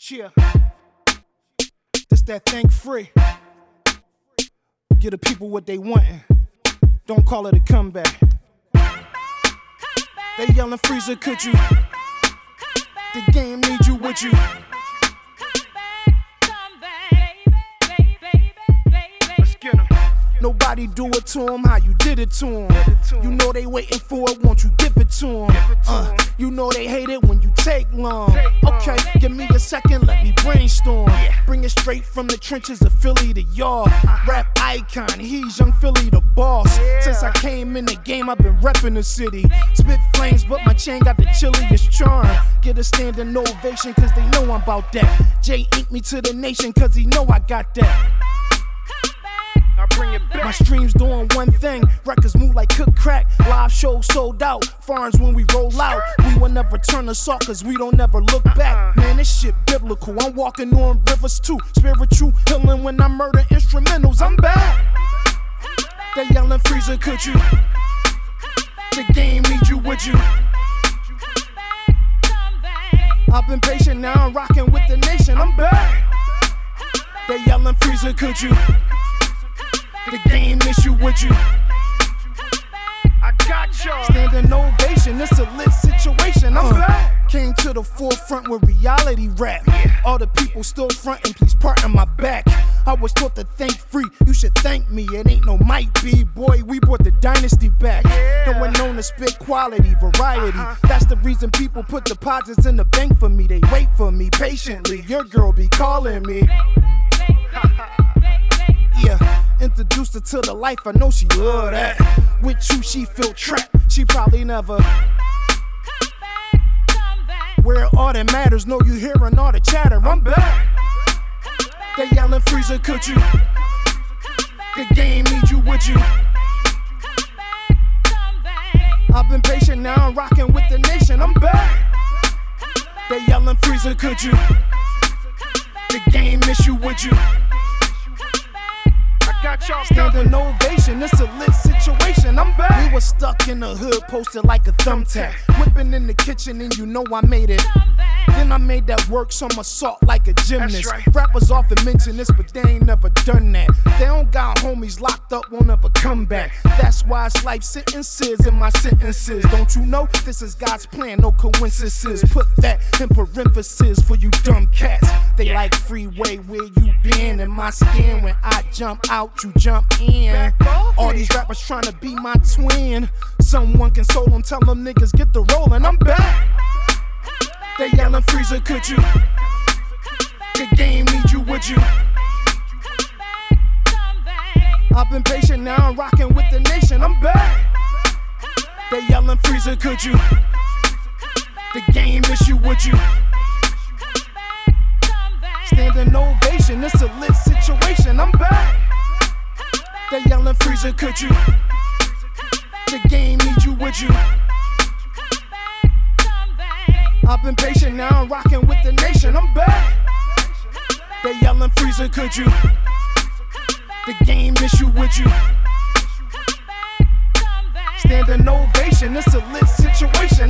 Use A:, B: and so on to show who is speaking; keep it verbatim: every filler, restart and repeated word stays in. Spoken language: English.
A: Yeah. This that thing free. Give the people what they wantin'. Don't call it a comeback. They yellin' Freezer, could you? The game need you with you. Let's get 'em. Nobody do it to them how you did it to them. You know they waiting for it, won't you give it to them? Uh, you know they hate it when you take long. Okay, give me a second, let me brainstorm. Bring it straight from the trenches of Philly to y'all. Rap icon, he's Young Philly the boss. Since I came in the game, I've been repping the city. Spit flames, but my chain got the chilliest charm. Get a standing ovation, cause they know I'm about that. Jay inked me to the nation, cause he know I got that. Bring it back. My streams doing one thing, records move like cook crack. Live shows sold out, foreigns when we roll out. We will never turn us off cause we don't never look back. Man, this shit biblical, I'm walking on rivers too. Spiritual healing when I murder instrumentals, I'm back. They yelling Freezer, could you? The game need you, would you? I've been patient, now I'm rocking with the nation, I'm back. They yelling Freezer, could you? The game miss you, would you? I got y'all. Standing ovation, it's a lit situation. I'm uh, back. Came to the forefront with reality rap. Yeah. All the people still frontin', please partner my back. I was taught to think free, you should thank me. It ain't no might be, boy, we brought the dynasty back. Yeah. And we're known to spit quality, variety. Uh-huh. That's the reason people put deposits in the bank for me. They wait for me patiently. Your girl be calling me. Yeah, introduced her to the life, I know she love that. With you, she feel trapped, she probably never. Where all that matters, know you hearing all the chatter, I'm back. They yelling Freezer, could you? The game need you, would you? I've been patient, now I'm rocking with the nation, I'm back. They yelling Freezer, could you? The game miss you, would you? Standing ovation, it's a lit situation, I'm back. We was stuck in the hood, posted like a thumbtack. Whipping in the kitchen and you know I made it. Then I made that work some assault like a gymnast. Right. Rappers often mention this, but they ain't never done that. They don't got homies locked up, won't ever come back. That's why it's life sentences in my sentences. Don't you know this is God's plan, no coincidences. Put that in parentheses for you dumb cats. They like freeway, where you been in my skin. When I jump out, you jump in. All these rappers trying to be my twin. Someone console them, tell them niggas get the rollin', I'm back. They yelling Freezer, could you? The game need you, would you? I've been patient, now I'm rocking with the nation, I'm back. They yelling Freezer, could you? The game miss you, would you? Standing ovation, it's a lit situation, I'm back. They yelling Freezer, could you? The game need you, would you? I've been patient, now I'm rocking with the nation, I'm back. They yelling Freezer, could you? The game miss you, would you? Standing ovation, it's a lit situation.